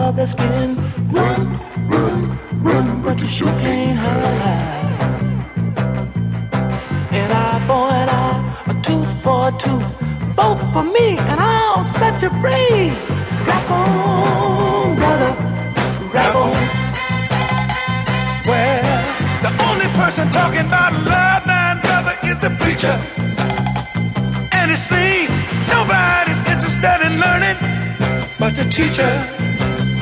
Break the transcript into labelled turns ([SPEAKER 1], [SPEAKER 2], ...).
[SPEAKER 1] of the skin. Run, run, run, but you sure can't hide. An eye for an eye, a tooth for a tooth. Vote for me and I'll set you free. Rap on, brother, rap on. Well, the only person talking about love, man, brother, is the preacher. And it seems nobody's interested in learning but the teacher.